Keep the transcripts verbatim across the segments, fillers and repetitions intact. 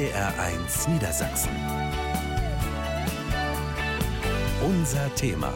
D R eins Niedersachsen. Unser Thema.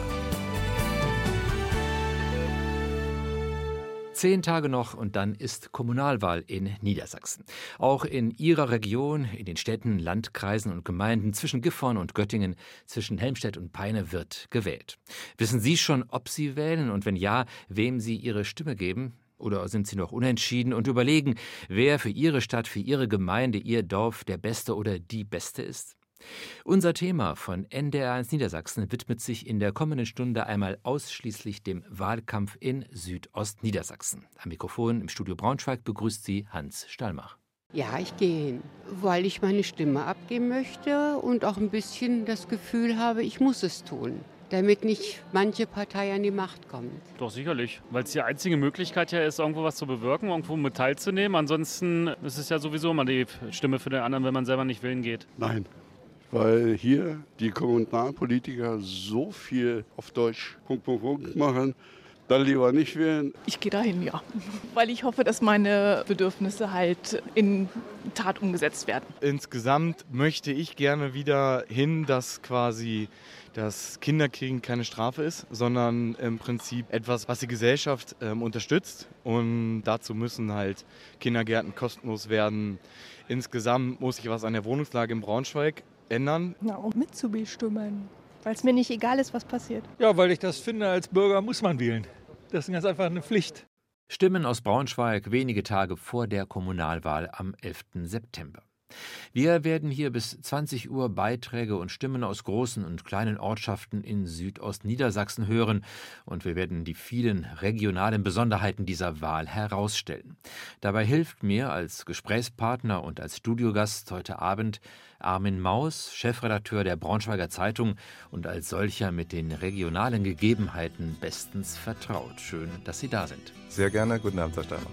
Zehn Tage noch und dann ist Kommunalwahl in Niedersachsen. Auch in Ihrer Region, in den Städten, Landkreisen und Gemeinden zwischen Gifhorn und Göttingen, zwischen Helmstedt und Peine wird gewählt. Wissen Sie schon, ob Sie wählen und wenn ja, wem Sie Ihre Stimme geben? Oder sind Sie noch unentschieden und überlegen, wer für Ihre Stadt, für Ihre Gemeinde, Ihr Dorf der Beste oder die Beste ist? Unser Thema von N D R eins Niedersachsen widmet sich in der kommenden Stunde einmal ausschließlich dem Wahlkampf in Südostniedersachsen. Am Mikrofon im Studio Braunschweig begrüßt Sie Hans Stallmach. Ja, ich gehe hin, weil ich meine Stimme abgeben möchte und auch ein bisschen das Gefühl habe, ich muss es tun, damit nicht manche Partei an die Macht kommt. Doch, sicherlich, weil es die einzige Möglichkeit ja ist, irgendwo was zu bewirken, irgendwo mit teilzunehmen. Ansonsten ist es ja sowieso immer die Stimme für den anderen, wenn man selber nicht wählen geht. Nein. Weil hier die Kommunalpolitiker so viel auf Deutsch Punkt, Punkt, Punkt machen, dann lieber nicht wählen. Ich gehe dahin, ja. Weil ich hoffe, dass meine Bedürfnisse halt in Tat umgesetzt werden. Insgesamt möchte ich gerne wieder hin, dass quasi das Kinderkriegen keine Strafe ist, sondern im Prinzip etwas, was die Gesellschaft ähm, unterstützt. Und dazu müssen halt Kindergärten kostenlos werden. Insgesamt muss sich was an der Wohnungslage in Braunschweig ändern. Na, um mitzubestimmen, weil es mir nicht egal ist, was passiert. Ja, weil ich das finde, als Bürger muss man wählen. Das ist ganz einfach eine Pflicht. Stimmen aus Braunschweig wenige Tage vor der Kommunalwahl am elften September. Wir werden hier bis zwanzig Uhr Beiträge und Stimmen aus großen und kleinen Ortschaften in Südostniedersachsen hören und wir werden die vielen regionalen Besonderheiten dieser Wahl herausstellen. Dabei hilft mir als Gesprächspartner und als Studiogast heute Abend Armin Maus, Chefredakteur der Braunschweiger Zeitung und als solcher mit den regionalen Gegebenheiten bestens vertraut. Schön, dass Sie da sind. Sehr gerne. Guten Abend, Herr Steinmach.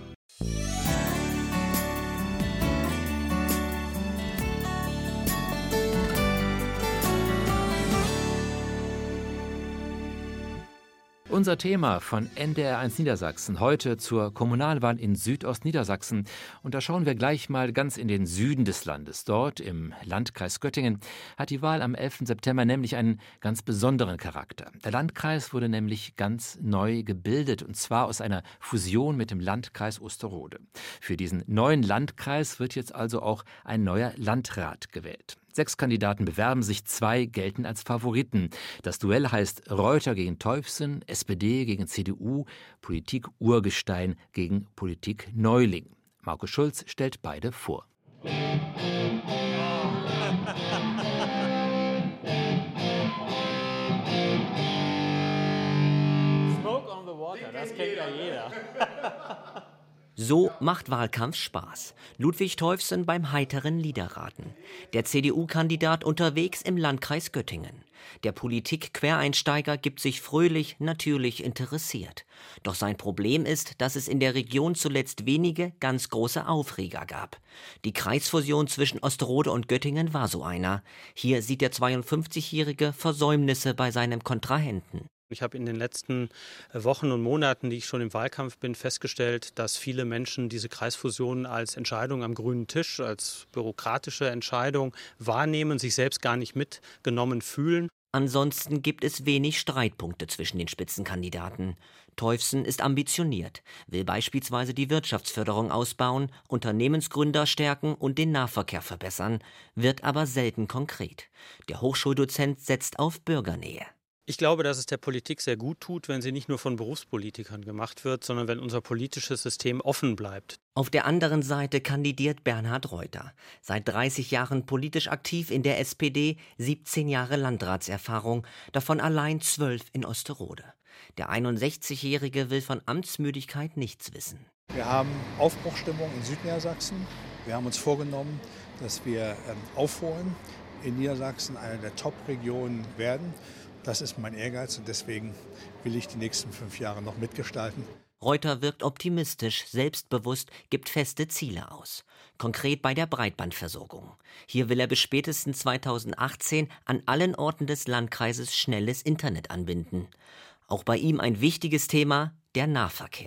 Unser Thema von N D R eins Niedersachsen heute zur Kommunalwahl in Südostniedersachsen. Und da schauen wir gleich mal ganz in den Süden des Landes. Dort im Landkreis Göttingen hat die Wahl am elften September nämlich einen ganz besonderen Charakter. Der Landkreis wurde nämlich ganz neu gebildet und zwar aus einer Fusion mit dem Landkreis Osterode. Für diesen neuen Landkreis wird jetzt also auch ein neuer Landrat gewählt. Sechs Kandidaten bewerben sich, zwei gelten als Favoriten. Das Duell heißt Reuter gegen Teufsen, S P D gegen C D U, Politik-Urgestein gegen Politik-Neuling. Markus Schulz stellt beide vor. Smoke on the water, das kennt ja jeder. So macht Wahlkampf Spaß. Ludwig Teufsen beim heiteren Liederraten. Der C D U-Kandidat unterwegs im Landkreis Göttingen. Der Politik-Quereinsteiger gibt sich fröhlich, natürlich interessiert. Doch sein Problem ist, dass es in der Region zuletzt wenige ganz große Aufreger gab. Die Kreisfusion zwischen Osterode und Göttingen war so einer. Hier sieht der zweiundfünfzigjährige Versäumnisse bei seinem Kontrahenten. Ich habe in den letzten Wochen und Monaten, die ich schon im Wahlkampf bin, festgestellt, dass viele Menschen diese Kreisfusion als Entscheidung am grünen Tisch, als bürokratische Entscheidung wahrnehmen, sich selbst gar nicht mitgenommen fühlen. Ansonsten gibt es wenig Streitpunkte zwischen den Spitzenkandidaten. Teufsen ist ambitioniert, will beispielsweise die Wirtschaftsförderung ausbauen, Unternehmensgründer stärken und den Nahverkehr verbessern, wird aber selten konkret. Der Hochschuldozent setzt auf Bürgernähe. Ich glaube, dass es der Politik sehr gut tut, wenn sie nicht nur von Berufspolitikern gemacht wird, sondern wenn unser politisches System offen bleibt. Auf der anderen Seite kandidiert Bernhard Reuter. Seit dreißig Jahren politisch aktiv in der S P D, siebzehn Jahre Landratserfahrung, davon allein zwölf in Osterode. Der einundsechzigjährige will von Amtsmüdigkeit nichts wissen. Wir haben Aufbruchstimmung in Südniedersachsen. Wir haben uns vorgenommen, dass wir aufholen, in Niedersachsen eine der Top-Regionen werden. Das ist mein Ehrgeiz und deswegen will ich die nächsten fünf Jahre noch mitgestalten. Reuter wirkt optimistisch, selbstbewusst, gibt feste Ziele aus. Konkret bei der Breitbandversorgung. Hier will er bis spätestens zweitausendachtzehn an allen Orten des Landkreises schnelles Internet anbinden. Auch bei ihm ein wichtiges Thema, der Nahverkehr.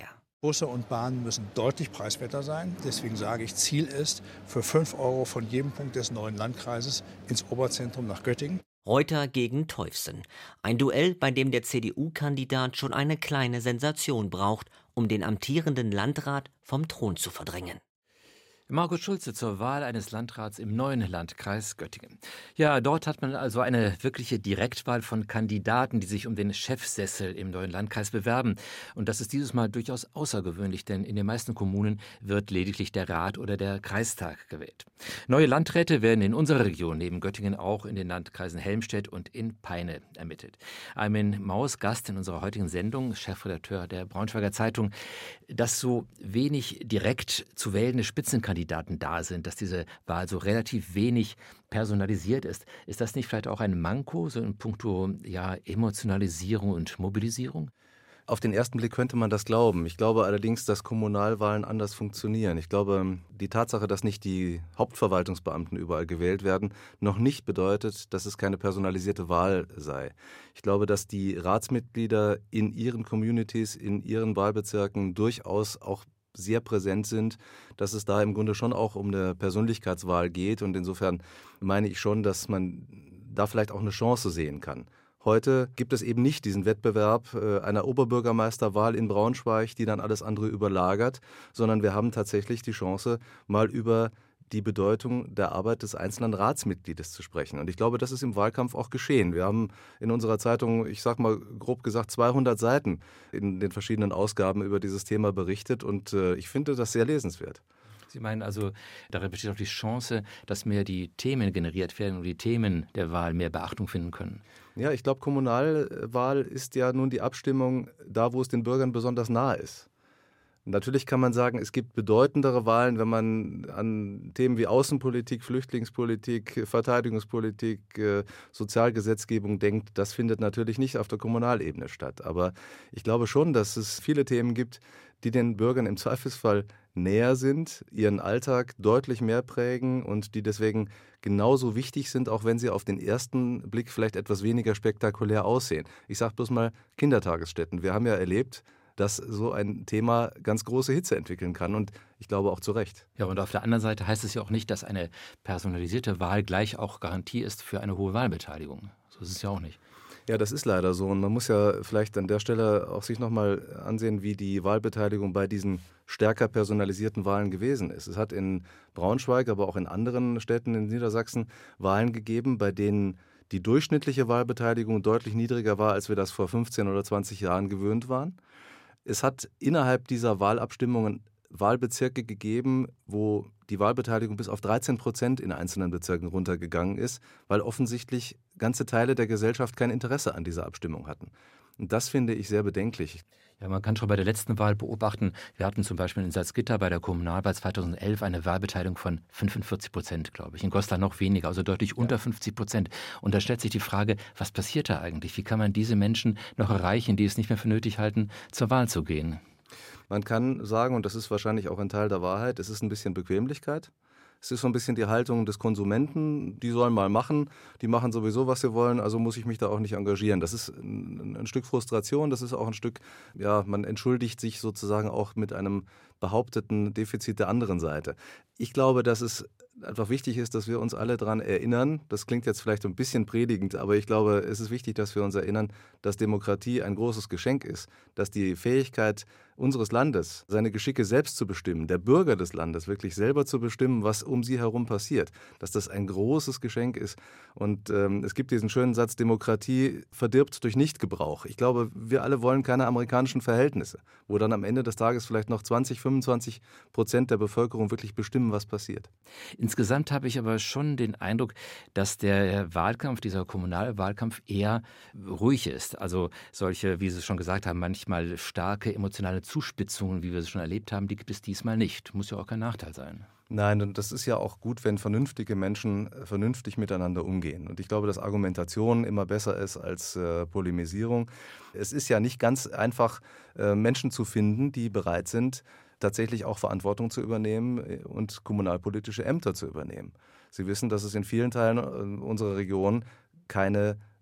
Busse und Bahnen müssen deutlich preiswerter sein. Deswegen sage ich, Ziel ist, für fünf Euro von jedem Punkt des neuen Landkreises ins Oberzentrum nach Göttingen. Reuter gegen Teufsen. Ein Duell, bei dem der C D U-Kandidat schon eine kleine Sensation braucht, um den amtierenden Landrat vom Thron zu verdrängen. Markus Schulze zur Wahl eines Landrats im neuen Landkreis Göttingen. Ja, dort hat man also eine wirkliche Direktwahl von Kandidaten, die sich um den Chefsessel im neuen Landkreis bewerben. Und das ist dieses Mal durchaus außergewöhnlich, denn in den meisten Kommunen wird lediglich der Rat oder der Kreistag gewählt. Neue Landräte werden in unserer Region neben Göttingen auch in den Landkreisen Helmstedt und in Peine ermittelt. Armin Maus, Gast in unserer heutigen Sendung, Chefredakteur der Braunschweiger Zeitung, dass so wenig direkt zu wählende Spitzenkandidaten Kandidaten da sind, dass diese Wahl so relativ wenig personalisiert ist. Ist das nicht vielleicht auch ein Manko, so in puncto ja, Emotionalisierung und Mobilisierung? Auf den ersten Blick könnte man das glauben. Ich glaube allerdings, dass Kommunalwahlen anders funktionieren. Ich glaube, die Tatsache, dass nicht die Hauptverwaltungsbeamten überall gewählt werden, noch nicht bedeutet, dass es keine personalisierte Wahl sei. Ich glaube, dass die Ratsmitglieder in ihren Communities, in ihren Wahlbezirken durchaus auch sehr präsent sind, dass es da im Grunde schon auch um eine Persönlichkeitswahl geht. Und insofern meine ich schon, dass man da vielleicht auch eine Chance sehen kann. Heute gibt es eben nicht diesen Wettbewerb äh, einer Oberbürgermeisterwahl in Braunschweig, die dann alles andere überlagert, sondern wir haben tatsächlich die Chance, mal über die Bedeutung der Arbeit des einzelnen Ratsmitgliedes zu sprechen. Und ich glaube, das ist im Wahlkampf auch geschehen. Wir haben in unserer Zeitung, ich sage mal grob gesagt, zweihundert Seiten in den verschiedenen Ausgaben über dieses Thema berichtet und äh, ich finde das sehr lesenswert. Sie meinen also, darin besteht auch die Chance, dass mehr die Themen generiert werden und die Themen der Wahl mehr Beachtung finden können? Ja, ich glaube, Kommunalwahl ist ja nun die Abstimmung da, wo es den Bürgern besonders nahe ist. Natürlich kann man sagen, es gibt bedeutendere Wahlen, wenn man an Themen wie Außenpolitik, Flüchtlingspolitik, Verteidigungspolitik, Sozialgesetzgebung denkt. Das findet natürlich nicht auf der Kommunalebene statt. Aber ich glaube schon, dass es viele Themen gibt, die den Bürgern im Zweifelsfall näher sind, ihren Alltag deutlich mehr prägen und die deswegen genauso wichtig sind, auch wenn sie auf den ersten Blick vielleicht etwas weniger spektakulär aussehen. Ich sage bloß mal Kindertagesstätten. Wir haben ja erlebt, dass so ein Thema ganz große Hitze entwickeln kann und ich glaube auch zu Recht. Ja, und auf der anderen Seite heißt es ja auch nicht, dass eine personalisierte Wahl gleich auch Garantie ist für eine hohe Wahlbeteiligung. So ist es ja auch nicht. Ja, das ist leider so und man muss ja vielleicht an der Stelle auch sich nochmal ansehen, wie die Wahlbeteiligung bei diesen stärker personalisierten Wahlen gewesen ist. Es hat in Braunschweig, aber auch in anderen Städten in Niedersachsen Wahlen gegeben, bei denen die durchschnittliche Wahlbeteiligung deutlich niedriger war, als wir das vor fünfzehn oder zwanzig Jahren gewöhnt waren. Es hat innerhalb dieser Wahlabstimmungen Wahlbezirke gegeben, wo die Wahlbeteiligung bis auf dreizehn Prozent in einzelnen Bezirken runtergegangen ist, weil offensichtlich ganze Teile der Gesellschaft kein Interesse an dieser Abstimmung hatten. Und das finde ich sehr bedenklich. Ja, man kann schon bei der letzten Wahl beobachten, wir hatten zum Beispiel in Salzgitter bei der Kommunalwahl zweitausendelf eine Wahlbeteiligung von fünfundvierzig Prozent, glaube ich. In Goslar noch weniger, also deutlich ja. unter fünfzig Prozent. Und da stellt sich die Frage, was passiert da eigentlich? Wie kann man diese Menschen noch erreichen, die es nicht mehr für nötig halten, zur Wahl zu gehen? Man kann sagen, und das ist wahrscheinlich auch ein Teil der Wahrheit, es ist ein bisschen Bequemlichkeit. Es ist so ein bisschen die Haltung des Konsumenten, die sollen mal machen, die machen sowieso, was sie wollen, also muss ich mich da auch nicht engagieren. Das ist ein, ein Stück Frustration, das ist auch ein Stück, ja, man entschuldigt sich sozusagen auch mit einem behaupteten Defizit der anderen Seite. Ich glaube, dass es einfach wichtig ist, dass wir uns alle daran erinnern, das klingt jetzt vielleicht ein bisschen predigend, aber ich glaube, es ist wichtig, dass wir uns erinnern, dass Demokratie ein großes Geschenk ist, dass die Fähigkeit unseres Landes, seine Geschicke selbst zu bestimmen, der Bürger des Landes wirklich selber zu bestimmen, was um sie herum passiert, dass das ein großes Geschenk ist. Und ähm, es gibt diesen schönen Satz, Demokratie verdirbt durch Nichtgebrauch. Ich glaube, wir alle wollen keine amerikanischen Verhältnisse, wo dann am Ende des Tages vielleicht noch zwanzig, fünfundzwanzig Prozent der Bevölkerung wirklich bestimmen, was passiert. Insgesamt habe ich aber schon den Eindruck, dass der Wahlkampf, dieser Kommunalwahlkampf eher ruhig ist. Also solche, wie Sie schon gesagt haben, manchmal starke emotionale Zuspitzungen, wie wir es schon erlebt haben, die gibt es diesmal nicht. Muss ja auch kein Nachteil sein. Nein, und das ist ja auch gut, wenn vernünftige Menschen vernünftig miteinander umgehen. Und ich glaube, dass Argumentation immer besser ist als äh, Polemisierung. Es ist ja nicht ganz einfach, äh, Menschen zu finden, die bereit sind, tatsächlich auch Verantwortung zu übernehmen und kommunalpolitische Ämter zu übernehmen. Sie wissen, dass es in vielen Teilen unserer Region keine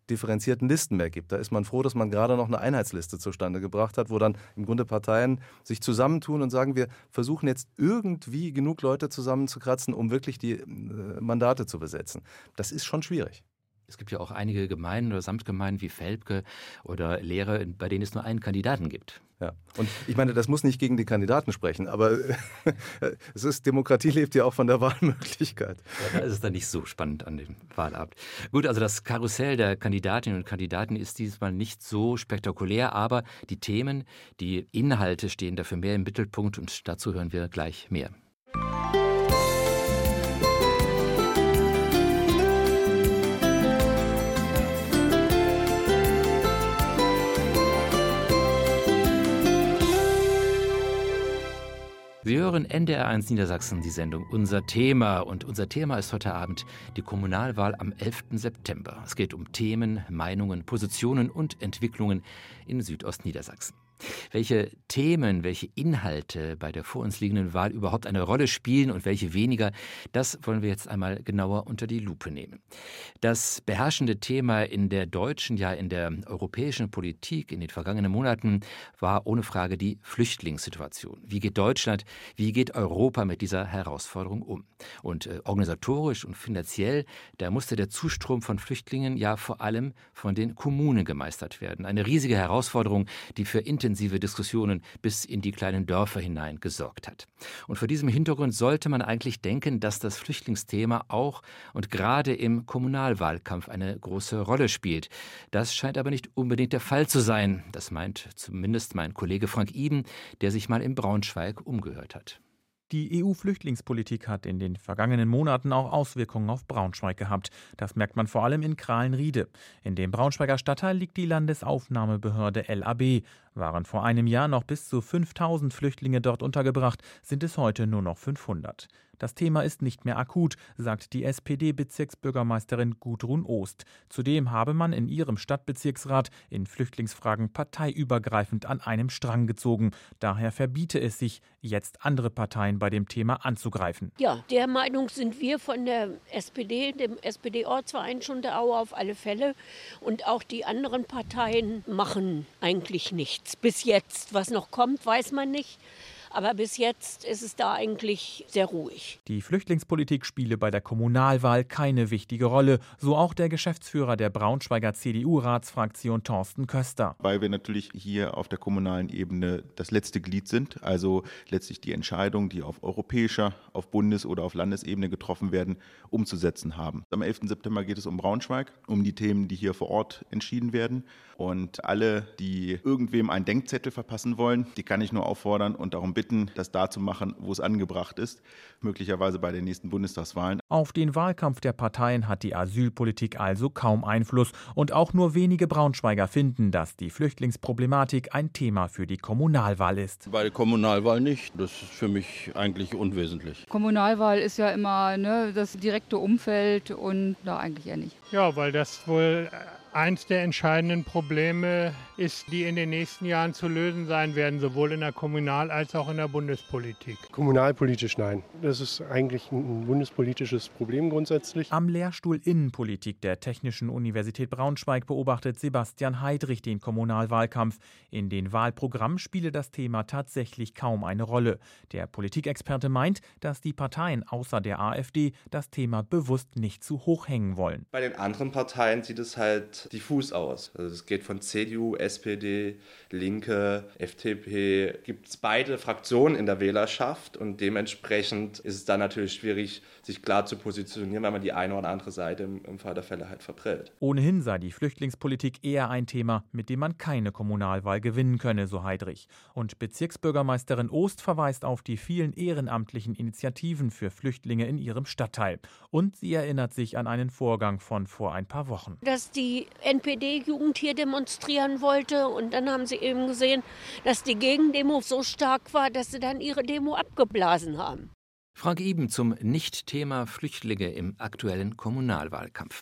differenzierten Listen mehr gibt. Da ist man froh, dass man gerade noch eine Einheitsliste zustande gebracht hat, wo dann im Grunde Parteien sich zusammentun und sagen, wir versuchen jetzt irgendwie genug Leute zusammenzukratzen, um wirklich die äh, Mandate zu besetzen. Das ist schon schwierig. Es gibt ja auch einige Gemeinden oder Samtgemeinden wie Velpke oder Lehre, bei denen es nur einen Kandidaten gibt. Ja, und ich meine, das muss nicht gegen die Kandidaten sprechen, aber es ist, Demokratie lebt ja auch von der Wahlmöglichkeit. Ja, da ist es dann nicht so spannend an dem Wahlabend. Gut, also das Karussell der Kandidatinnen und Kandidaten ist diesmal nicht so spektakulär, aber die Themen, die Inhalte stehen dafür mehr im Mittelpunkt und dazu hören wir gleich mehr. Sie hören N D R eins Niedersachsen, die Sendung Unser Thema. Und unser Thema ist heute Abend die Kommunalwahl am elften September. Es geht um Themen, Meinungen, Positionen und Entwicklungen in Südostniedersachsen. Welche Themen, welche Inhalte bei der vor uns liegenden Wahl überhaupt eine Rolle spielen und welche weniger, das wollen wir jetzt einmal genauer unter die Lupe nehmen. Das beherrschende Thema in der deutschen, ja in der europäischen Politik in den vergangenen Monaten war ohne Frage die Flüchtlingssituation. Wie geht Deutschland, wie geht Europa mit dieser Herausforderung um? Und äh, organisatorisch und finanziell, da musste der Zustrom von Flüchtlingen ja vor allem von den Kommunen gemeistert werden. Eine riesige Herausforderung, die für intensive Diskussionen bis in die kleinen Dörfer hinein gesorgt hat. Und vor diesem Hintergrund sollte man eigentlich denken, dass das Flüchtlingsthema auch und gerade im Kommunalwahlkampf eine große Rolle spielt. Das scheint aber nicht unbedingt der Fall zu sein. Das meint zumindest mein Kollege Frank Iben, der sich mal in Braunschweig umgehört hat. Die E U-Flüchtlingspolitik hat in den vergangenen Monaten auch Auswirkungen auf Braunschweig gehabt. Das merkt man vor allem in Krahlenriede. In dem Braunschweiger Stadtteil liegt die Landesaufnahmebehörde L A B. Waren vor einem Jahr noch bis zu fünftausend Flüchtlinge dort untergebracht, sind es heute nur noch fünfhundert. Das Thema ist nicht mehr akut, sagt die S P D-Bezirksbürgermeisterin Gudrun Oost. Zudem habe man in ihrem Stadtbezirksrat in Flüchtlingsfragen parteiübergreifend an einem Strang gezogen. Daher verbiete es sich, jetzt andere Parteien bei dem Thema anzugreifen. Ja, der Meinung sind wir von der S P D, dem S P D-Ortsverein Schunterau auf alle Fälle. Und auch die anderen Parteien machen eigentlich nichts. Bis jetzt. Was noch kommt, weiß man nicht. Aber bis jetzt ist es da eigentlich sehr ruhig. Die Flüchtlingspolitik spiele bei der Kommunalwahl keine wichtige Rolle, so auch der Geschäftsführer der Braunschweiger C D U-Ratsfraktion Thorsten Köster. Weil wir natürlich hier auf der kommunalen Ebene das letzte Glied sind, also letztlich die Entscheidungen, die auf europäischer, auf Bundes- oder auf Landesebene getroffen werden, umzusetzen haben. Am elften September geht es um Braunschweig, um die Themen, die hier vor Ort entschieden werden. Und alle, die irgendwem einen Denkzettel verpassen wollen, die kann ich nur auffordern und darum bitten, das da zu machen, wo es angebracht ist, möglicherweise bei den nächsten Bundestagswahlen. Auf den Wahlkampf der Parteien hat die Asylpolitik also kaum Einfluss. Und auch nur wenige Braunschweiger finden, dass die Flüchtlingsproblematik ein Thema für die Kommunalwahl ist. Bei der Kommunalwahl nicht. Das ist für mich eigentlich unwesentlich. Kommunalwahl ist ja immer ne, das direkte Umfeld und da eigentlich eher nicht. Ja, weil das wohl eins der entscheidenden Probleme ist, die in den nächsten Jahren zu lösen sein werden, sowohl in der Kommunal- als auch in der Bundespolitik. Kommunalpolitisch nein. Das ist eigentlich ein bundespolitisches Problem grundsätzlich. Am Lehrstuhl Innenpolitik der Technischen Universität Braunschweig beobachtet Sebastian Heidrich den Kommunalwahlkampf. In den Wahlprogrammen spiele das Thema tatsächlich kaum eine Rolle. Der Politikexperte meint, dass die Parteien außer der AfD das Thema bewusst nicht zu hoch hängen wollen. Bei den anderen Parteien sieht es halt diffus aus. Also es geht von C D U, S P D, Linke, F D P. Gibt es beide Fraktionen in der Wählerschaft und dementsprechend ist es dann natürlich schwierig, sich klar zu positionieren, weil man die eine oder andere Seite im, im Fall der Fälle halt verprellt. Ohnehin sei die Flüchtlingspolitik eher ein Thema, mit dem man keine Kommunalwahl gewinnen könne, so Heidrich. Und Bezirksbürgermeisterin Oost verweist auf die vielen ehrenamtlichen Initiativen für Flüchtlinge in ihrem Stadtteil. Und sie erinnert sich an einen Vorgang von vor ein paar Wochen. Dass die N P D-Jugend hier demonstrieren wollte und dann haben sie eben gesehen, dass die Gegendemo so stark war, dass sie dann ihre Demo abgeblasen haben. Frank Iben zum Nicht-Thema Flüchtlinge im aktuellen Kommunalwahlkampf.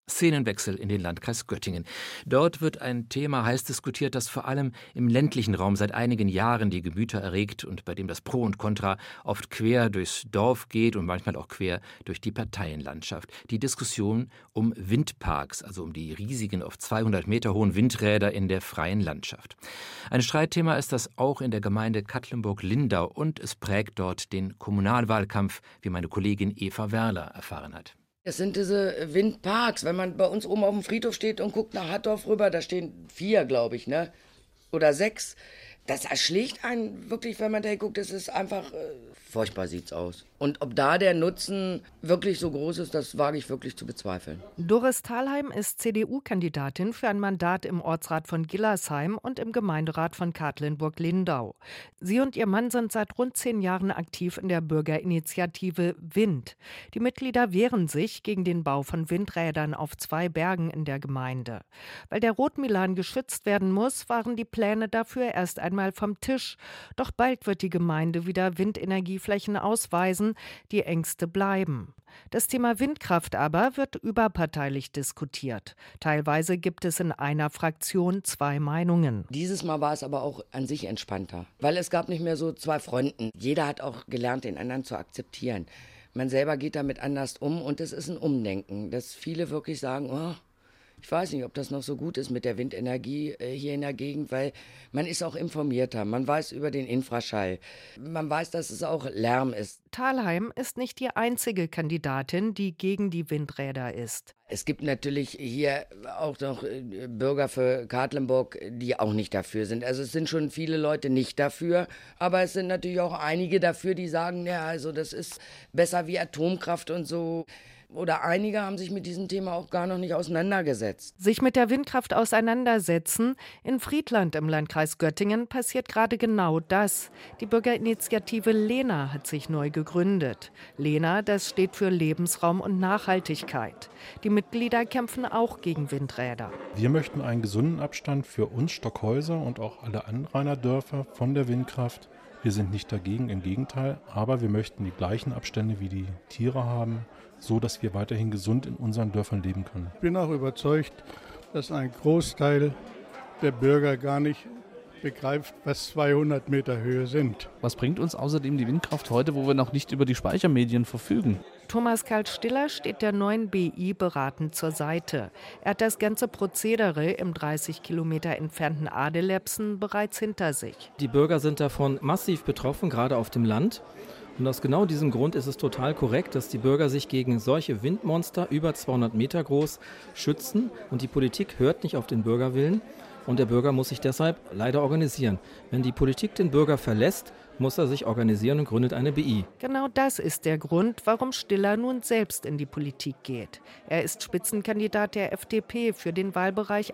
Szenenwechsel in den Landkreis Göttingen. Dort wird ein Thema heiß diskutiert, das vor allem im ländlichen Raum seit einigen Jahren die Gemüter erregt und bei dem das Pro und Contra oft quer durchs Dorf geht und manchmal auch quer durch die Parteienlandschaft. Die Diskussion um Windparks, also um die riesigen, auf zweihundert Meter hohen Windräder in der freien Landschaft. Ein Streitthema ist das auch in der Gemeinde Katlenburg-Lindau und es prägt dort den Kommunalwahlkampf, wie meine Kollegin Eva Werler erfahren hat. Es sind diese Windparks. Wenn man bei uns oben auf dem Friedhof steht und guckt nach Hattorf rüber, da stehen vier, glaube ich, ne? Oder sechs. Das erschlägt einen wirklich, wenn man da guckt. Es ist einfach, äh, furchtbar sieht's aus. Und ob da der Nutzen wirklich so groß ist, das wage ich wirklich zu bezweifeln. Doris Thalheim ist C D U-Kandidatin für ein Mandat im Ortsrat von Gillersheim und im Gemeinderat von Katlenburg-Lindau. Sie und ihr Mann sind seit rund zehn Jahren aktiv in der Bürgerinitiative Wind. Die Mitglieder wehren sich gegen den Bau von Windrädern auf zwei Bergen in der Gemeinde. Weil der Rotmilan geschützt werden muss, waren die Pläne dafür erst einmal vom Tisch. Doch bald wird die Gemeinde wieder Windenergieflächen ausweisen. Die Ängste bleiben. Das Thema Windkraft aber wird überparteilich diskutiert. Teilweise gibt es in einer Fraktion zwei Meinungen. Dieses Mal war es aber auch an sich entspannter, weil es gab nicht mehr so zwei Fronten. Jeder hat auch gelernt, den anderen zu akzeptieren. Man selber geht damit anders um und es ist ein Umdenken, dass viele wirklich sagen, oh, ich weiß nicht, ob das noch so gut ist mit der Windenergie äh, hier in der Gegend, weil man ist auch informierter. Man weiß über den Infraschall. Man weiß, dass es auch Lärm ist. Thalheim ist nicht die einzige Kandidatin, die gegen die Windräder ist. Es gibt natürlich hier auch noch Bürger für Katlenburg, die auch nicht dafür sind. Also es sind schon viele Leute nicht dafür, aber es sind natürlich auch einige dafür, die sagen, ja, also das ist besser wie Atomkraft und so. Oder einige haben sich mit diesem Thema auch gar noch nicht auseinandergesetzt. Sich mit der Windkraft auseinandersetzen. In Friedland im Landkreis Göttingen passiert gerade genau das. Die Bürgerinitiative Lena hat sich neu gegründet. Lena, das steht für Lebensraum und Nachhaltigkeit. Die Mitglieder kämpfen auch gegen Windräder. Wir möchten einen gesunden Abstand für uns Stockhäuser und auch alle Anrainerdörfer von der Windkraft. Wir sind nicht dagegen, im Gegenteil, aber wir möchten die gleichen Abstände wie die Tiere haben, so dass wir weiterhin gesund in unseren Dörfern leben können. Ich bin auch überzeugt, dass ein Großteil der Bürger gar nicht begreift, was zweihundert Meter Höhe sind. Was bringt uns außerdem die Windkraft heute, wo wir noch nicht über die Speichermedien verfügen? Thomas Karl Stiller steht der neuen B I beratend zur Seite. Er hat das ganze Prozedere im dreißig Kilometer entfernten Adelepsen bereits hinter sich. Die Bürger sind davon massiv betroffen, gerade auf dem Land. Und aus genau diesem Grund ist es total korrekt, dass die Bürger sich gegen solche Windmonster über zweihundert Meter groß schützen. Und die Politik hört nicht auf den Bürgerwillen. Und der Bürger muss sich deshalb leider organisieren. Wenn die Politik den Bürger verlässt, muss er sich organisieren und gründet eine B I. Genau das ist der Grund, warum Stiller nun selbst in die Politik geht. Er ist Spitzenkandidat der F D P für den Wahlbereich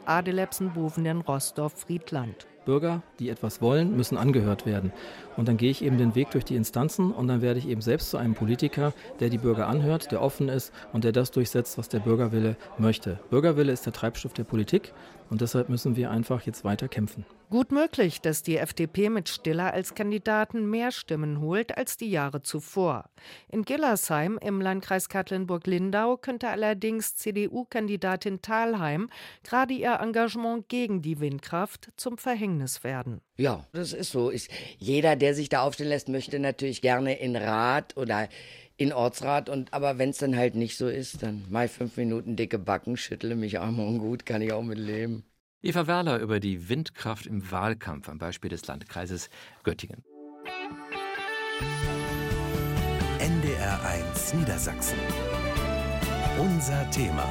Adelepsen-Bovenen-Roßdorf-Friedland. Bürger, die etwas wollen, müssen angehört werden. Und dann gehe ich eben den Weg durch die Instanzen und dann werde ich eben selbst zu einem Politiker, der die Bürger anhört, der offen ist und der das durchsetzt, was der Bürgerwille möchte. Bürgerwille ist der Treibstoff der Politik und deshalb müssen wir einfach jetzt weiter kämpfen. Gut möglich, dass die F D P mit Stiller als Kandidaten mehr Stimmen holt als die Jahre zuvor. In Gillersheim im Landkreis Katlenburg-Lindau könnte allerdings C D U-Kandidatin Thalheim gerade ihr Engagement gegen die Windkraft zum Verhängnis werden. Ja, das ist so. Ist jeder, der sich da aufstellen lässt, möchte natürlich gerne in Rat oder in Ortsrat. Und, aber wenn es dann halt nicht so ist, dann mache ich fünf Minuten dicke Backen, schüttle mich arm und gut, kann ich auch mit leben. Eva Werler über die Windkraft im Wahlkampf am Beispiel des Landkreises Göttingen. N D R eins Niedersachsen. Unser Thema.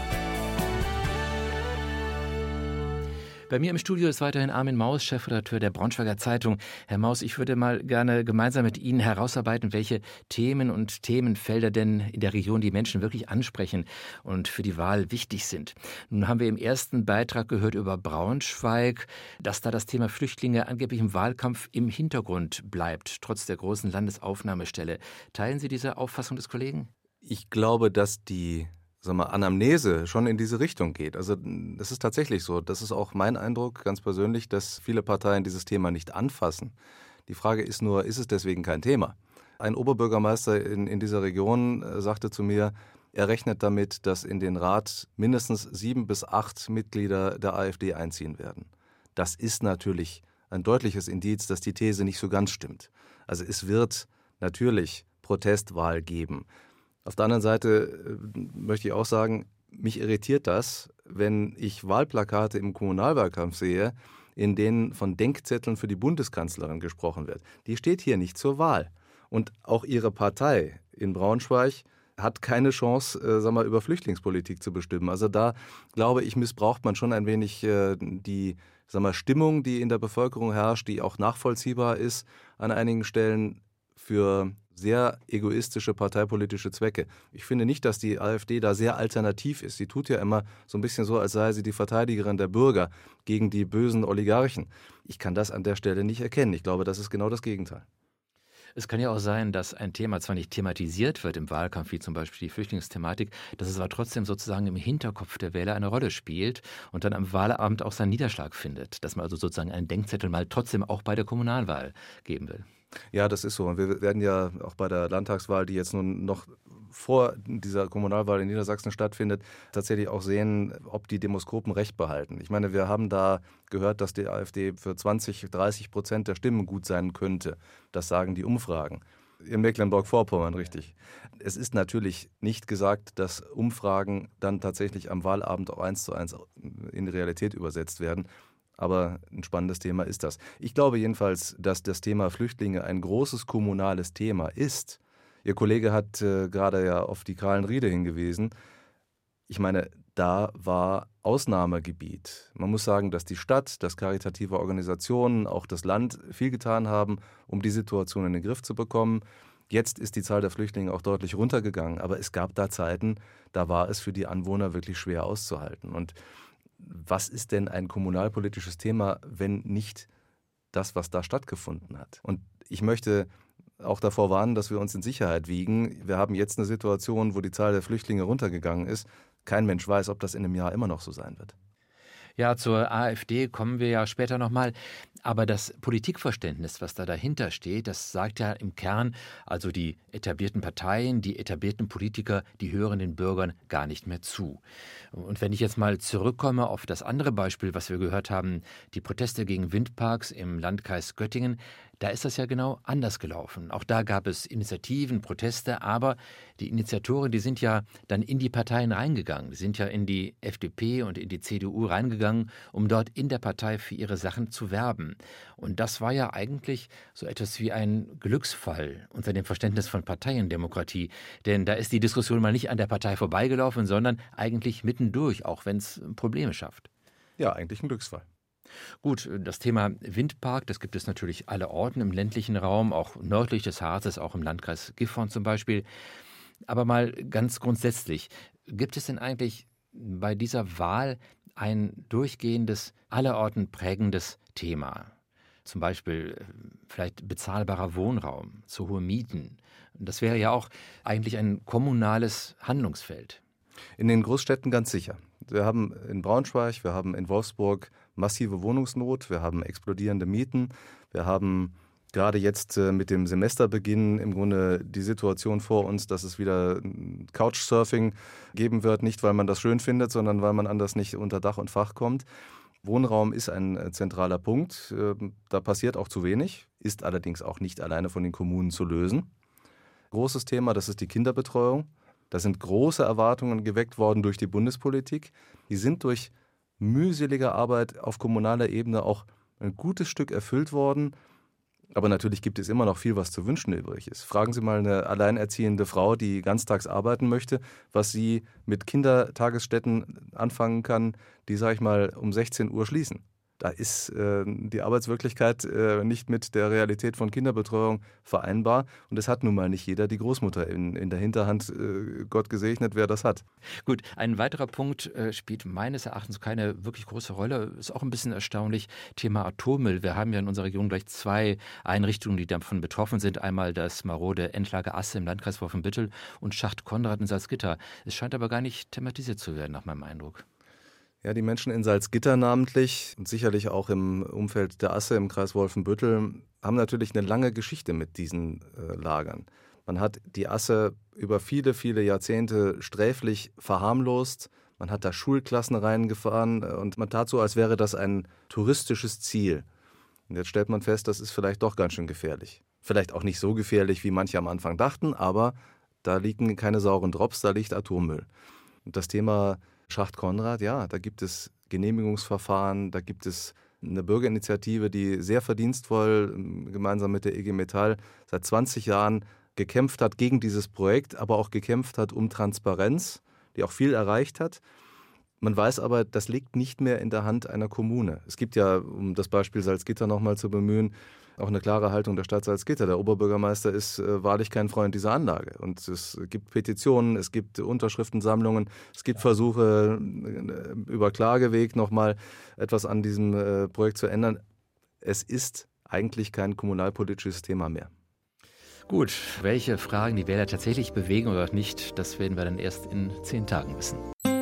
Bei mir im Studio ist weiterhin Armin Maus, Chefredakteur der Braunschweiger Zeitung. Herr Maus, ich würde mal gerne gemeinsam mit Ihnen herausarbeiten, welche Themen und Themenfelder denn in der Region die Menschen wirklich ansprechen und für die Wahl wichtig sind. Nun haben wir im ersten Beitrag gehört über Braunschweig, dass da das Thema Flüchtlinge angeblich im Wahlkampf im Hintergrund bleibt, trotz der großen Landesaufnahmestelle. Teilen Sie diese Auffassung des Kollegen? Ich glaube, dass die Sag mal, Anamnese schon in diese Richtung geht. Also das ist tatsächlich so. Das ist auch mein Eindruck, ganz persönlich, dass viele Parteien dieses Thema nicht anfassen. Die Frage ist nur, ist es deswegen kein Thema? Ein Oberbürgermeister in, in dieser Region sagte zu mir, Er rechnet damit, dass in den Rat mindestens sieben bis acht Mitglieder der AfD einziehen werden. Das ist natürlich ein deutliches Indiz, dass die These nicht so ganz stimmt. Also es wird natürlich Protestwahl geben. Auf der anderen Seite äh, möchte ich auch sagen, mich irritiert das, wenn ich Wahlplakate im Kommunalwahlkampf sehe, in denen von Denkzetteln für die Bundeskanzlerin gesprochen wird. Die steht hier nicht zur Wahl. Und auch ihre Partei in Braunschweig hat keine Chance, äh, sag mal, über Flüchtlingspolitik zu bestimmen. Also da, glaube ich, missbraucht man schon ein wenig äh, die sag mal, Stimmung, die in der Bevölkerung herrscht, die auch nachvollziehbar ist an einigen Stellen für sehr egoistische parteipolitische Zwecke. Ich finde nicht, dass die AfD da sehr alternativ ist. Sie tut ja immer so ein bisschen so, als sei sie die Verteidigerin der Bürger gegen die bösen Oligarchen. Ich kann das an der Stelle nicht erkennen. Ich glaube, das ist genau das Gegenteil. Es kann ja auch sein, dass ein Thema zwar nicht thematisiert wird im Wahlkampf, wie zum Beispiel die Flüchtlingsthematik, dass es aber trotzdem sozusagen im Hinterkopf der Wähler eine Rolle spielt und dann am Wahlabend auch seinen Niederschlag findet. Dass man also sozusagen einen Denkzettel mal trotzdem auch bei der Kommunalwahl geben will. Ja, das ist so. Und wir werden ja auch bei der Landtagswahl, die jetzt nun noch vor dieser Kommunalwahl in Niedersachsen stattfindet, tatsächlich auch sehen, ob die Demoskopen recht behalten. Ich meine, wir haben da gehört, dass die AfD für zwanzig, dreißig Prozent der Stimmen gut sein könnte. Das sagen die Umfragen. In Mecklenburg-Vorpommern, richtig. Es ist natürlich nicht gesagt, dass Umfragen dann tatsächlich am Wahlabend auch eins zu eins in die Realität übersetzt werden. Aber ein spannendes Thema ist das. Ich glaube jedenfalls, dass das Thema Flüchtlinge ein großes kommunales Thema ist. Ihr Kollege hat äh, gerade ja auf die Krahlen-Riede hingewiesen. Ich meine, da war Ausnahmegebiet. Man muss sagen, dass die Stadt, dass karitative Organisationen, auch das Land viel getan haben, um die Situation in den Griff zu bekommen. Jetzt ist die Zahl der Flüchtlinge auch deutlich runtergegangen. Aber es gab da Zeiten, da war es für die Anwohner wirklich schwer auszuhalten. Und was ist denn ein kommunalpolitisches Thema, wenn nicht das, was da stattgefunden hat? Und ich möchte auch davor warnen, dass wir uns in Sicherheit wiegen. Wir haben jetzt eine Situation, wo die Zahl der Flüchtlinge runtergegangen ist. Kein Mensch weiß, ob das in einem Jahr immer noch so sein wird. Ja, zur AfD kommen wir ja später nochmal. Aber das Politikverständnis, was da dahinter steht, das sagt ja im Kern, also die etablierten Parteien, die etablierten Politiker, die hören den Bürgern gar nicht mehr zu. Und wenn ich jetzt mal zurückkomme auf das andere Beispiel, was wir gehört haben, die Proteste gegen Windparks im Landkreis Göttingen, da ist das ja genau anders gelaufen. Auch da gab es Initiativen, Proteste, aber die Initiatoren, die sind ja dann in die Parteien reingegangen. Die sind ja in die F D P und in die C D U reingegangen, um dort in der Partei für ihre Sachen zu werben. Und das war ja eigentlich so etwas wie ein Glücksfall unter dem Verständnis von Parteiendemokratie. Denn da ist die Diskussion mal nicht an der Partei vorbeigelaufen, sondern eigentlich mittendurch, auch wenn es Probleme schafft. Ja, eigentlich ein Glücksfall. Gut, das Thema Windpark, das gibt es natürlich allerorten im ländlichen Raum, auch nördlich des Harzes, auch im Landkreis Gifhorn zum Beispiel. Aber mal ganz grundsätzlich, gibt es denn eigentlich bei dieser Wahl ein durchgehendes, allerorten prägendes Thema? Zum Beispiel vielleicht bezahlbarer Wohnraum, zu hohe Mieten. Das wäre ja auch eigentlich ein kommunales Handlungsfeld. In den Großstädten ganz sicher. Wir haben in Braunschweig, wir haben in Wolfsburg massive Wohnungsnot, wir haben explodierende Mieten, wir haben gerade jetzt mit dem Semesterbeginn im Grunde die Situation vor uns, dass es wieder Couchsurfing geben wird, nicht weil man das schön findet, sondern weil man anders nicht unter Dach und Fach kommt. Wohnraum ist ein zentraler Punkt, da passiert auch zu wenig, ist allerdings auch nicht alleine von den Kommunen zu lösen. Großes Thema, das ist die Kinderbetreuung. Da sind große Erwartungen geweckt worden durch die Bundespolitik. Die sind durch mühselige Arbeit auf kommunaler Ebene auch ein gutes Stück erfüllt worden. Aber natürlich gibt es immer noch viel, was zu wünschen übrig ist. Fragen Sie mal eine alleinerziehende Frau, die ganztags arbeiten möchte, was sie mit Kindertagesstätten anfangen kann, die, sag ich mal, um sechzehn Uhr schließen. Da ist äh, die Arbeitswirklichkeit äh, nicht mit der Realität von Kinderbetreuung vereinbar. Und es hat nun mal nicht jeder die Großmutter in, in der Hinterhand. Äh, Gott gesegnet, wer das hat. Gut, ein weiterer Punkt äh, spielt meines Erachtens keine wirklich große Rolle. Ist auch ein bisschen erstaunlich. Thema Atommüll. Wir haben ja in unserer Region gleich zwei Einrichtungen, die davon betroffen sind. Einmal das marode Endlager Asse im Landkreis Wolfenbüttel und Schacht Konrad in Salzgitter. Es scheint aber gar nicht thematisiert zu werden, nach meinem Eindruck. Ja, die Menschen in Salzgitter namentlich und sicherlich auch im Umfeld der Asse im Kreis Wolfenbüttel haben natürlich eine lange Geschichte mit diesen äh, Lagern. Man hat die Asse über viele, viele Jahrzehnte sträflich verharmlost. Man hat da Schulklassen reingefahren und man tat so, als wäre das ein touristisches Ziel. Und jetzt stellt man fest, das ist vielleicht doch ganz schön gefährlich. Vielleicht auch nicht so gefährlich, wie manche am Anfang dachten, aber da liegen keine sauren Drops, da liegt Atommüll. Und das Thema Schacht Konrad, ja, da gibt es Genehmigungsverfahren, da gibt es eine Bürgerinitiative, die sehr verdienstvoll gemeinsam mit der I G Metall seit zwanzig Jahren gekämpft hat gegen dieses Projekt, aber auch gekämpft hat um Transparenz, die auch viel erreicht hat. Man weiß aber, das liegt nicht mehr in der Hand einer Kommune. Es gibt ja, um das Beispiel Salzgitter nochmal zu bemühen, auch eine klare Haltung der Stadt Salzgitter. Der Oberbürgermeister ist äh, wahrlich kein Freund dieser Anlage. Und es gibt Petitionen, es gibt Unterschriftensammlungen, es gibt Versuche, äh, über Klageweg nochmal etwas an diesem äh, Projekt zu ändern. Es ist eigentlich kein kommunalpolitisches Thema mehr. Gut, welche Fragen die Wähler tatsächlich bewegen oder nicht, das werden wir dann erst in zehn Tagen wissen.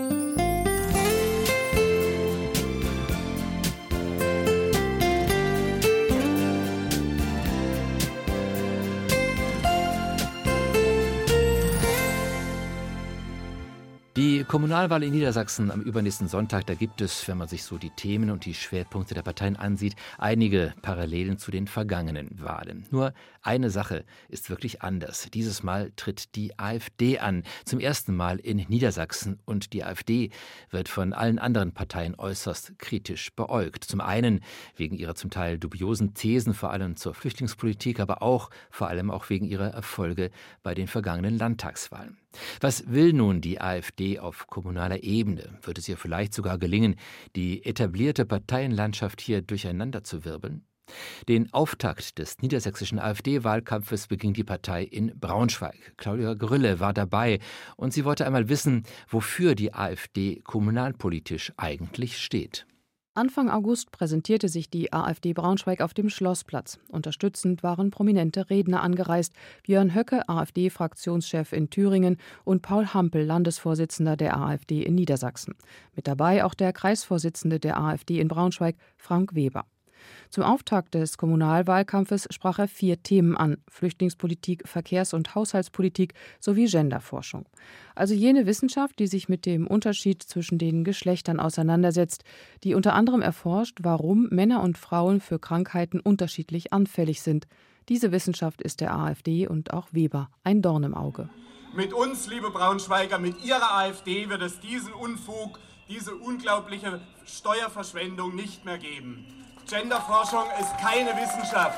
Die Kommunalwahl in Niedersachsen am übernächsten Sonntag, da gibt es, wenn man sich so die Themen und die Schwerpunkte der Parteien ansieht, einige Parallelen zu den vergangenen Wahlen. Nur eine Sache ist wirklich anders. Dieses Mal tritt die AfD an, zum ersten Mal in Niedersachsen. Und die AfD wird von allen anderen Parteien äußerst kritisch beäugt. Zum einen wegen ihrer zum Teil dubiosen Thesen, vor allem zur Flüchtlingspolitik, aber auch vor allem auch wegen ihrer Erfolge bei den vergangenen Landtagswahlen. Was will nun die AfD auf kommunaler Ebene? Wird es ihr vielleicht sogar gelingen, die etablierte Parteienlandschaft hier durcheinander zu wirbeln? Den Auftakt des niedersächsischen AfD-Wahlkampfes beging die Partei in Braunschweig. Claudia Grülle war dabei und sie wollte einmal wissen, wofür die AfD kommunalpolitisch eigentlich steht. Anfang August präsentierte sich die AfD Braunschweig auf dem Schlossplatz. Unterstützend waren prominente Redner angereist. Björn Höcke, AfD-Fraktionschef in Thüringen, und Paul Hampel, Landesvorsitzender der AfD in Niedersachsen. Mit dabei auch der Kreisvorsitzende der AfD in Braunschweig, Frank Weber. Zum Auftakt des Kommunalwahlkampfes sprach er vier Themen an: Flüchtlingspolitik, Verkehrs- und Haushaltspolitik sowie Genderforschung. Also jene Wissenschaft, die sich mit dem Unterschied zwischen den Geschlechtern auseinandersetzt, die unter anderem erforscht, warum Männer und Frauen für Krankheiten unterschiedlich anfällig sind. Diese Wissenschaft ist der AfD und auch Weber ein Dorn im Auge. Mit uns, liebe Braunschweiger, mit Ihrer AfD wird es diesen Unfug, diese unglaubliche Steuerverschwendung nicht mehr geben. Genderforschung ist keine Wissenschaft.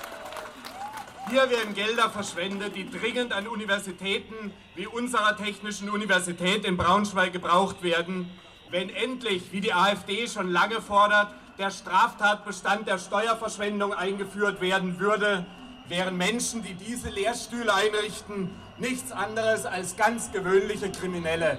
Hier werden Gelder verschwendet, die dringend an Universitäten wie unserer Technischen Universität in Braunschweig gebraucht werden, wenn endlich, wie die AfD schon lange fordert, der Straftatbestand der Steuerverschwendung eingeführt werden würde, wären Menschen, die diese Lehrstühle einrichten, nichts anderes als ganz gewöhnliche Kriminelle.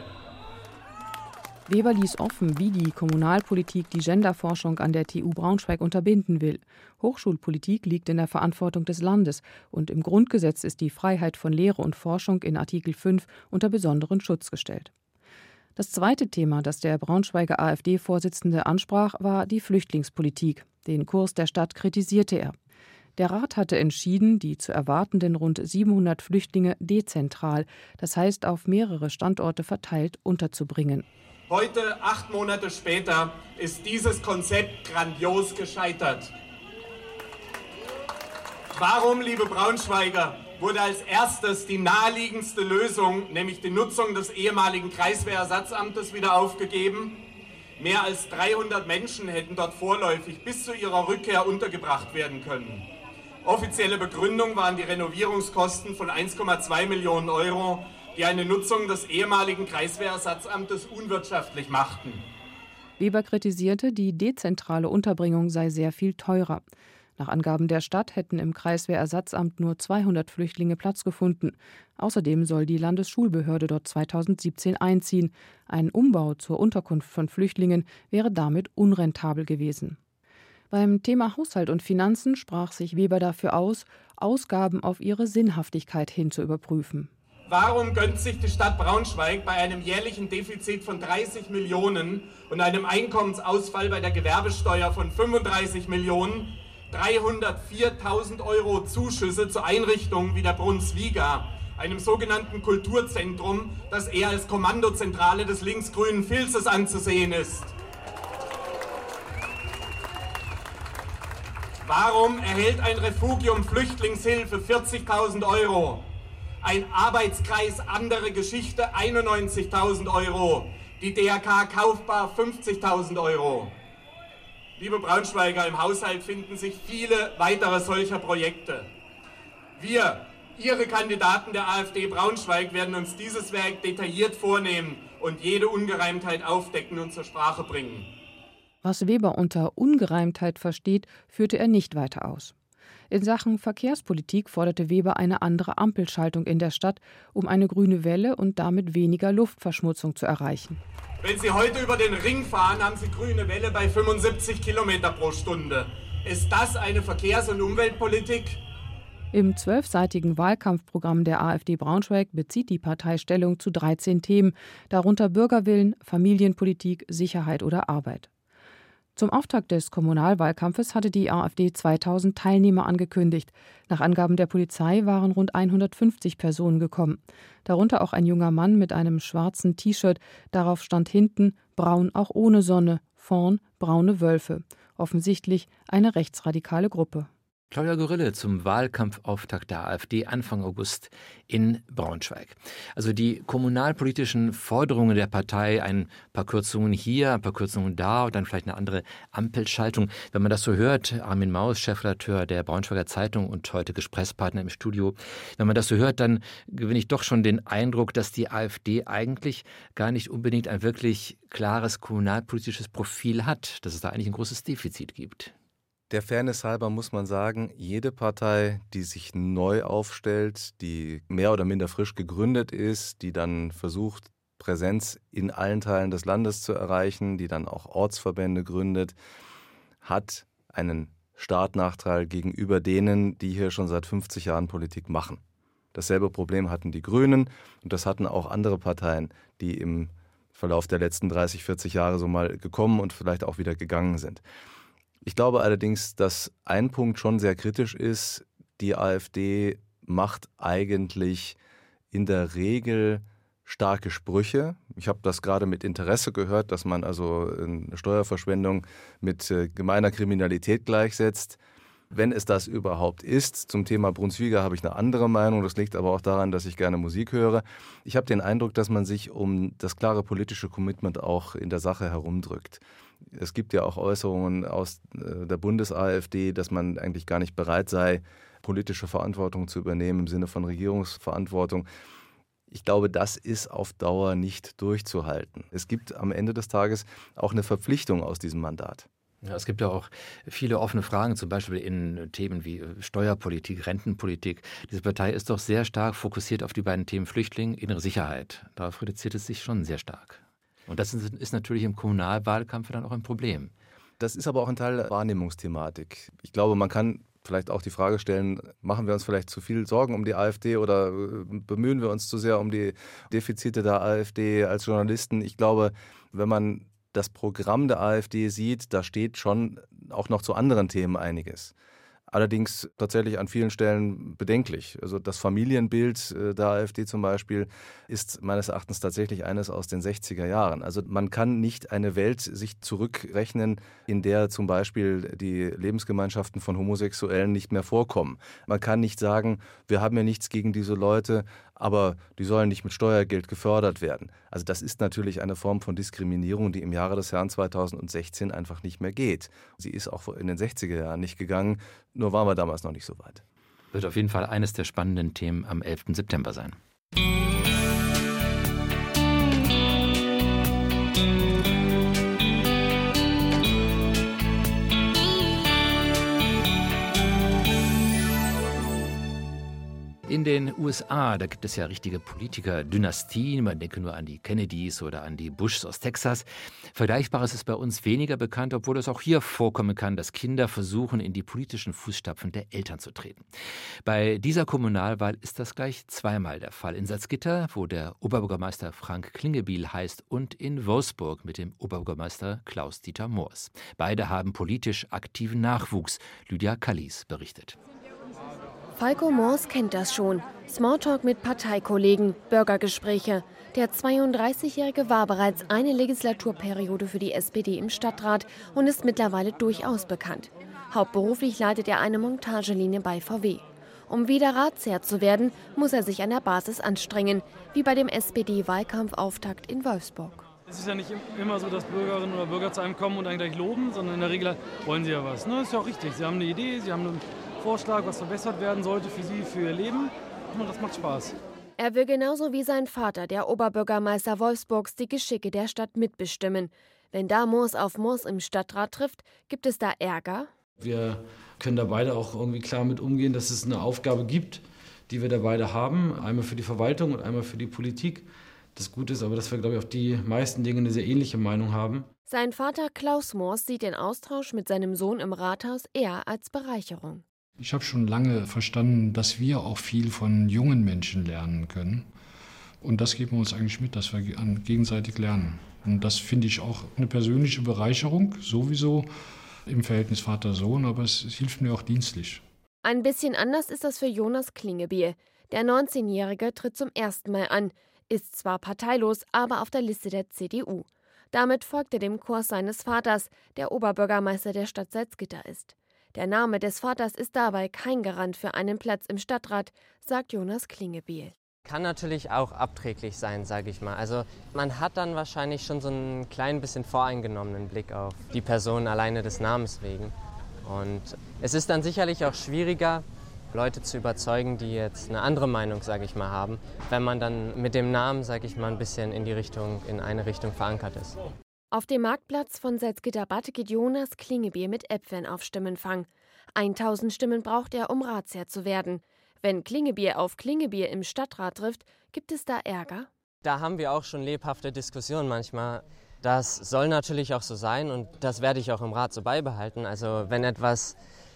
Weber ließ offen, wie die Kommunalpolitik die Genderforschung an der T U Braunschweig unterbinden will. Hochschulpolitik liegt in der Verantwortung des Landes und im Grundgesetz ist die Freiheit von Lehre und Forschung in Artikel fünf unter besonderen Schutz gestellt. Das zweite Thema, das der Braunschweiger AfD-Vorsitzende ansprach, war die Flüchtlingspolitik. Den Kurs der Stadt kritisierte er. Der Rat hatte entschieden, die zu erwartenden rund siebenhundert Flüchtlinge dezentral, das heißt auf mehrere Standorte verteilt, unterzubringen. Heute, acht Monate später, ist dieses Konzept grandios gescheitert. Warum, liebe Braunschweiger, wurde als erstes die naheliegendste Lösung, nämlich die Nutzung des ehemaligen Kreiswehrersatzamtes, wieder aufgegeben? Mehr als dreihundert Menschen hätten dort vorläufig bis zu ihrer Rückkehr untergebracht werden können. Offizielle Begründung waren die Renovierungskosten von eins Komma zwei Millionen Euro, die eine Nutzung des ehemaligen Kreiswehrersatzamtes unwirtschaftlich machten. Weber kritisierte, die dezentrale Unterbringung sei sehr viel teurer. Nach Angaben der Stadt hätten im Kreiswehrersatzamt nur zweihundert Flüchtlinge Platz gefunden. Außerdem soll die Landesschulbehörde dort zweitausendsiebzehn einziehen. Ein Umbau zur Unterkunft von Flüchtlingen wäre damit unrentabel gewesen. Beim Thema Haushalt und Finanzen sprach sich Weber dafür aus, Ausgaben auf ihre Sinnhaftigkeit hin zu überprüfen. Warum gönnt sich die Stadt Braunschweig bei einem jährlichen Defizit von dreißig Millionen und einem Einkommensausfall bei der Gewerbesteuer von fünfunddreißig Millionen dreihundertviertausend Euro Zuschüsse zu Einrichtungen wie der Brunswiga, einem sogenannten Kulturzentrum, das eher als Kommandozentrale des linksgrünen Filzes anzusehen ist. Warum erhält ein Refugium Flüchtlingshilfe vierzigtausend Euro? Ein Arbeitskreis Andere Geschichte einundneunzigtausend Euro. Die D R K Kaufbar fünfzigtausend Euro. Liebe Braunschweiger, im Haushalt finden sich viele weitere solcher Projekte. Wir, Ihre Kandidaten der AfD Braunschweig, werden uns dieses Werk detailliert vornehmen und jede Ungereimtheit aufdecken und zur Sprache bringen. Was Weber unter Ungereimtheit versteht, führte er nicht weiter aus. In Sachen Verkehrspolitik forderte Weber eine andere Ampelschaltung in der Stadt, um eine grüne Welle und damit weniger Luftverschmutzung zu erreichen. Wenn Sie heute über den Ring fahren, haben Sie grüne Welle bei fünfundsiebzig Kilometer pro Stunde. Ist das eine Verkehrs- und Umweltpolitik? Im zwölfseitigen Wahlkampfprogramm der AfD Braunschweig bezieht die Partei Stellung zu dreizehn Themen, darunter Bürgerwillen, Familienpolitik, Sicherheit oder Arbeit. Zum Auftakt des Kommunalwahlkampfes hatte die AfD zweitausend Teilnehmer angekündigt. Nach Angaben der Polizei waren rund hundertfünfzig Personen gekommen. Darunter auch ein junger Mann mit einem schwarzen T-Shirt. Darauf stand hinten »Braun auch ohne Sonne«, vorn »Braune Wölfe«. Offensichtlich eine rechtsradikale Gruppe. Claudia Gorille zum Wahlkampfauftakt der AfD Anfang August in Braunschweig. Also die kommunalpolitischen Forderungen der Partei, ein paar Kürzungen hier, ein paar Kürzungen da und dann vielleicht eine andere Ampelschaltung. Wenn man das so hört, Armin Maus, Chefredakteur der Braunschweiger Zeitung und heute Gesprächspartner im Studio, wenn man das so hört, dann gewinne ich doch schon den Eindruck, dass die AfD eigentlich gar nicht unbedingt ein wirklich klares kommunalpolitisches Profil hat, dass es da eigentlich ein großes Defizit gibt. Der Fairness halber muss man sagen, jede Partei, die sich neu aufstellt, die mehr oder minder frisch gegründet ist, die dann versucht, Präsenz in allen Teilen des Landes zu erreichen, die dann auch Ortsverbände gründet, hat einen Startnachteil gegenüber denen, die hier schon seit fünfzig Jahren Politik machen. Dasselbe Problem hatten die Grünen und das hatten auch andere Parteien, die im Verlauf der letzten dreißig, vierzig Jahre so mal gekommen und vielleicht auch wieder gegangen sind. Ich glaube allerdings, dass ein Punkt schon sehr kritisch ist. Die AfD macht eigentlich in der Regel starke Sprüche. Ich habe das gerade mit Interesse gehört, dass man also eine Steuerverschwendung mit gemeiner Kriminalität gleichsetzt. Wenn es das überhaupt ist, zum Thema Brunswiga habe ich eine andere Meinung. Das liegt aber auch daran, dass ich gerne Musik höre. Ich habe den Eindruck, dass man sich um das klare politische Commitment auch in der Sache herumdrückt. Es gibt ja auch Äußerungen aus der Bundes-AfD, dass man eigentlich gar nicht bereit sei, politische Verantwortung zu übernehmen im Sinne von Regierungsverantwortung. Ich glaube, das ist auf Dauer nicht durchzuhalten. Es gibt am Ende des Tages auch eine Verpflichtung aus diesem Mandat. Ja, es gibt ja auch viele offene Fragen, zum Beispiel in Themen wie Steuerpolitik, Rentenpolitik. Diese Partei ist doch sehr stark fokussiert auf die beiden Themen Flüchtling, innere Sicherheit. Darauf reduziert es sich schon sehr stark. Und das ist, ist natürlich im Kommunalwahlkampf dann auch ein Problem. Das ist aber auch ein Teil der Wahrnehmungsthematik. Ich glaube, man kann vielleicht auch die Frage stellen, machen wir uns vielleicht zu viel Sorgen um die AfD oder bemühen wir uns zu sehr um die Defizite der AfD als Journalisten? Ich glaube, wenn man das Programm der AfD sieht, da steht schon auch noch zu anderen Themen einiges. Allerdings tatsächlich an vielen Stellen bedenklich. Also das Familienbild der AfD zum Beispiel ist meines Erachtens tatsächlich eines aus den sechziger Jahren. Also man kann nicht eine Welt sich zurückrechnen, in der zum Beispiel die Lebensgemeinschaften von Homosexuellen nicht mehr vorkommen. Man kann nicht sagen, wir haben ja nichts gegen diese Leute, aber die sollen nicht mit Steuergeld gefördert werden. Also das ist natürlich eine Form von Diskriminierung, die im Jahre des Herrn zweitausendsechzehn einfach nicht mehr geht. Sie ist auch in den sechziger Jahren nicht gegangen, nur waren wir damals noch nicht so weit. Wird auf jeden Fall eines der spannenden Themen am elften September sein. In den U S A, da gibt es ja richtige Politiker-Dynastien. Man denke nur an die Kennedys oder an die Bushs aus Texas. Vergleichbares ist bei uns weniger bekannt, obwohl es auch hier vorkommen kann, dass Kinder versuchen, in die politischen Fußstapfen der Eltern zu treten. Bei dieser Kommunalwahl ist das gleich zweimal der Fall. In Salzgitter, wo der Oberbürgermeister Frank Klingebiel heißt, und in Wolfsburg mit dem Oberbürgermeister Klaus-Dieter Moors. Beide haben politisch aktiven Nachwuchs. Lydia Kallis berichtet. Falco Moors kennt das schon. Smalltalk mit Parteikollegen, Bürgergespräche. Der zweiunddreißigjährige war bereits eine Legislaturperiode für die S P D im Stadtrat und ist mittlerweile durchaus bekannt. Hauptberuflich leitet er eine Montagelinie bei V W. Um wieder Ratsherr zu werden, muss er sich an der Basis anstrengen, wie bei dem S P D-Wahlkampfauftakt in Wolfsburg. Es ist ja nicht immer so, dass Bürgerinnen oder Bürger zu einem kommen und einen gleich loben, sondern in der Regel wollen sie ja was. Das ist ja auch richtig. Sie haben eine Idee, sie haben einen Vorschlag, was verbessert werden sollte für sie, für ihr Leben. Und das macht Spaß. Er will genauso wie sein Vater, der Oberbürgermeister Wolfsburgs, die Geschicke der Stadt mitbestimmen. Wenn da Moors auf Moors im Stadtrat trifft, gibt es da Ärger? Wir können da beide auch irgendwie klar mit umgehen, dass es eine Aufgabe gibt, die wir da beide haben. Einmal für die Verwaltung und einmal für die Politik. Das Gute ist aber, dass wir, glaube ich, auf die meisten Dinge eine sehr ähnliche Meinung haben. Sein Vater Klaus Moors sieht den Austausch mit seinem Sohn im Rathaus eher als Bereicherung. Ich habe schon lange verstanden, dass wir auch viel von jungen Menschen lernen können. Und das geben wir uns eigentlich mit, dass wir gegenseitig lernen. Und das finde ich auch eine persönliche Bereicherung, sowieso im Verhältnis Vater-Sohn, aber es, es hilft mir auch dienstlich. Ein bisschen anders ist das für Jonas Klingebiel. Der neunzehnjährige tritt zum ersten Mal an, ist zwar parteilos, aber auf der Liste der C D U. Damit folgt er dem Kurs seines Vaters, der Oberbürgermeister der Stadt Salzgitter ist. Der Name des Vaters ist dabei kein Garant für einen Platz im Stadtrat, sagt Jonas Klingebiel. Kann natürlich auch abträglich sein, sage ich mal. Also man hat dann wahrscheinlich schon so einen klein bisschen voreingenommenen Blick auf die Person alleine des Namens wegen. Und es ist dann sicherlich auch schwieriger, Leute zu überzeugen, die jetzt eine andere Meinung, sage ich mal, haben, wenn man dann mit dem Namen, sage ich mal, ein bisschen in die Richtung, in eine Richtung verankert ist. Auf dem Marktplatz von Salzgitter-Bad geht Jonas Klingebiel mit Äpfeln auf Stimmenfang. tausend Stimmen braucht er, um Ratsherr zu werden. Wenn Klingebiel auf Klingebiel im Stadtrat trifft, gibt es da Ärger? Da haben wir auch schon lebhafte Diskussionen manchmal. Das soll natürlich auch so sein und das werde ich auch im Rat so beibehalten. Also wenn etwas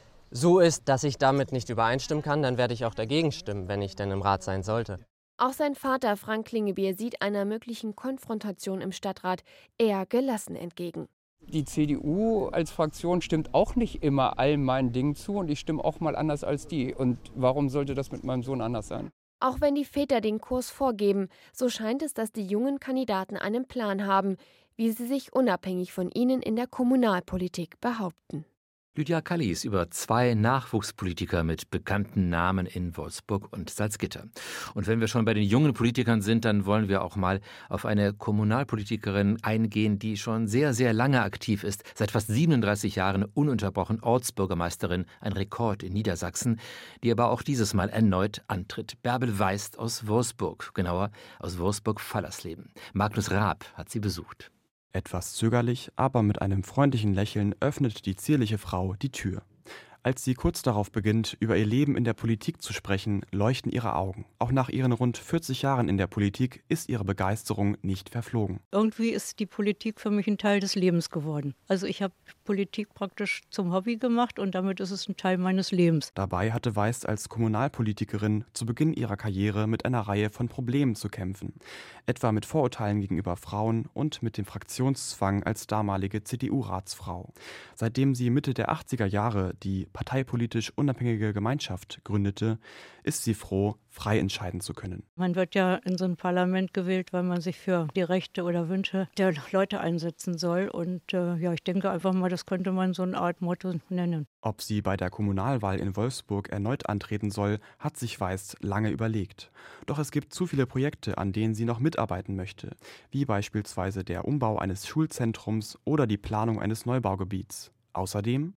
so ist, dass ich damit nicht übereinstimmen kann, dann werde ich auch dagegen stimmen, wenn ich denn im Rat sein sollte. Auch sein Vater Frank Klingebiel sieht einer möglichen Konfrontation im Stadtrat eher gelassen entgegen. Die C D U als Fraktion stimmt auch nicht immer all meinen Dingen zu und ich stimme auch mal anders als die. Und warum sollte das mit meinem Sohn anders sein? Auch wenn die Väter den Kurs vorgeben, so scheint es, dass die jungen Kandidaten einen Plan haben, wie sie sich unabhängig von ihnen in der Kommunalpolitik behaupten. Lydia Kallis über zwei Nachwuchspolitiker mit bekannten Namen in Wolfsburg und Salzgitter. Und wenn wir schon bei den jungen Politikern sind, dann wollen wir auch mal auf eine Kommunalpolitikerin eingehen, die schon sehr, sehr lange aktiv ist. Seit fast siebenunddreißig Jahren ununterbrochen Ortsbürgermeisterin, ein Rekord in Niedersachsen, die aber auch dieses Mal erneut antritt. Bärbel Weist aus Wolfsburg, genauer aus Wolfsburg-Fallersleben. Magnus Raab hat sie besucht. Etwas zögerlich, aber mit einem freundlichen Lächeln öffnet die zierliche Frau die Tür. Als sie kurz darauf beginnt, über ihr Leben in der Politik zu sprechen, leuchten ihre Augen. Auch nach ihren rund vierzig Jahren in der Politik ist ihre Begeisterung nicht verflogen. Irgendwie ist die Politik für mich ein Teil des Lebens geworden. Also ich habe Politik praktisch zum Hobby gemacht und damit ist es ein Teil meines Lebens. Dabei hatte Weist als Kommunalpolitikerin zu Beginn ihrer Karriere mit einer Reihe von Problemen zu kämpfen. Etwa mit Vorurteilen gegenüber Frauen und mit dem Fraktionszwang als damalige C D U-Ratsfrau. Seitdem sie Mitte der achtziger Jahre die parteipolitisch unabhängige Gemeinschaft gründete, ist sie froh, frei entscheiden zu können. Man wird ja in so ein Parlament gewählt, weil man sich für die Rechte oder Wünsche der Leute einsetzen soll. Und äh, ja, ich denke einfach mal, das könnte man so eine Art Motto nennen. Ob sie bei der Kommunalwahl in Wolfsburg erneut antreten soll, hat sich Weist lange überlegt. Doch es gibt zu viele Projekte, an denen sie noch mitarbeiten möchte, wie beispielsweise der Umbau eines Schulzentrums oder die Planung eines Neubaugebiets. Außerdem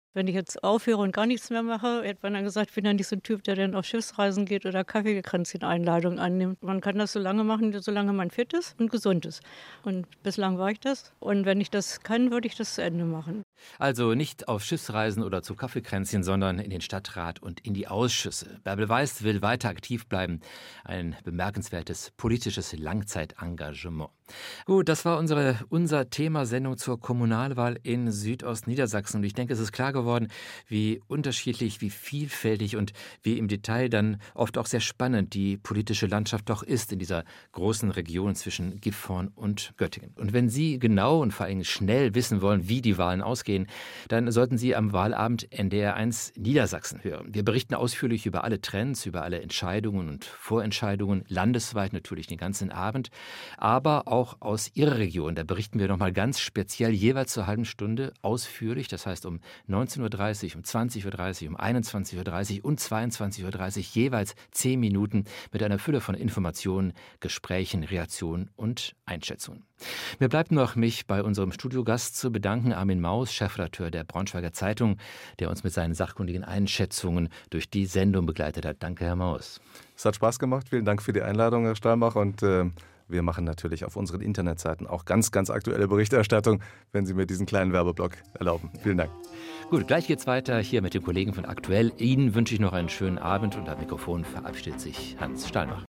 Wenn ich jetzt aufhöre und gar nichts mehr mache, hätte man dann gesagt, ich bin ja nicht so ein Typ, der dann auf Schiffsreisen geht oder Kaffeekränzchen-Einladungen annimmt. Man kann das so lange machen, solange man fit ist und gesund ist. Und bislang war ich das. Und wenn ich das kann, würde ich das zu Ende machen. Also nicht auf Schiffsreisen oder zu Kaffeekränzchen, sondern in den Stadtrat und in die Ausschüsse. Bärbel Weiß will weiter aktiv bleiben. Ein bemerkenswertes politisches Langzeitengagement. Gut, das war unsere unser Thema-Sendung zur Kommunalwahl in Südostniedersachsen. Und ich denke, es ist klar geworden, wie unterschiedlich, wie vielfältig und wie im Detail dann oft auch sehr spannend die politische Landschaft doch ist in dieser großen Region zwischen Gifhorn und Göttingen. Und wenn Sie genau und vor allem schnell wissen wollen, wie die Wahlen ausgehen, dann sollten Sie am Wahlabend N D R eins Niedersachsen hören. Wir berichten ausführlich über alle Trends, über alle Entscheidungen und Vorentscheidungen, landesweit natürlich den ganzen Abend, aber auch Auch aus Ihrer Region. Da berichten wir nochmal ganz speziell jeweils zur halben Stunde ausführlich. Das heißt um neunzehn Uhr dreißig, um zwanzig Uhr dreißig, um einundzwanzig Uhr dreißig und zweiundzwanzig Uhr dreißig jeweils zehn Minuten mit einer Fülle von Informationen, Gesprächen, Reaktionen und Einschätzungen. Mir bleibt noch, mich bei unserem Studiogast zu bedanken, Armin Maus, Chefredakteur der Braunschweiger Zeitung, der uns mit seinen sachkundigen Einschätzungen durch die Sendung begleitet hat. Danke, Herr Maus. Es hat Spaß gemacht. Vielen Dank für die Einladung, Herr Steinbach. Und äh, wir machen natürlich auf unseren Internetseiten auch ganz, ganz aktuelle Berichterstattung, wenn Sie mir diesen kleinen Werbeblock erlauben. Vielen Dank. Gut, gleich geht's weiter hier mit den Kollegen von Aktuell. Ihnen wünsche ich noch einen schönen Abend und am Mikrofon verabschiedet sich Hans Steinbach.